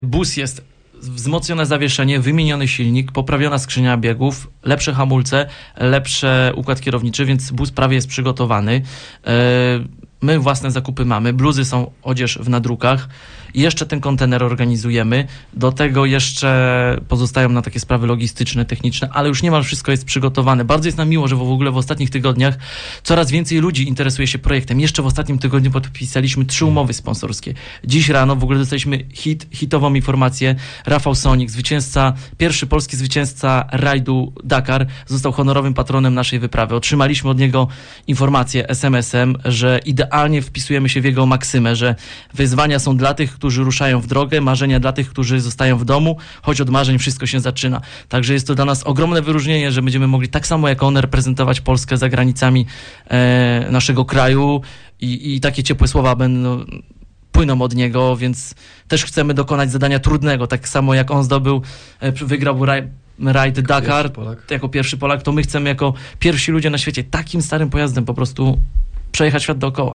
Bus jest wzmocnione zawieszenie, wymieniony silnik, poprawiona skrzynia biegów, lepsze hamulce, lepszy układ kierowniczy, więc bus prawie jest przygotowany. My własne zakupy mamy, bluzy są, odzież w nadrukach i jeszcze ten kontener organizujemy. Do tego jeszcze pozostają na takie sprawy logistyczne, techniczne, ale już niemal wszystko jest przygotowane. Bardzo jest nam miło, że w ogóle w ostatnich tygodniach coraz więcej ludzi interesuje się projektem. Jeszcze w ostatnim tygodniu podpisaliśmy 3 umowy sponsorskie. Dziś rano w ogóle dostaliśmy hitową informację. Rafał Sonik, pierwszy polski zwycięzca rajdu Dakar, został honorowym patronem naszej wyprawy. Otrzymaliśmy od niego informację SMS-em, że idealnie wpisujemy się w jego maksymę, że wyzwania są dla tych, którzy ruszają w drogę, marzenia dla tych, którzy zostają w domu, choć od marzeń wszystko się zaczyna. Także jest to dla nas ogromne wyróżnienie, że będziemy mogli tak samo jak on reprezentować Polskę za granicami naszego kraju i takie ciepłe słowa płyną od niego, więc też chcemy dokonać zadania trudnego, tak samo jak on wygrał rajd Dakar jako pierwszy Polak, to my chcemy jako pierwsi ludzie na świecie takim starym pojazdem po prostu przejechać świat dookoła.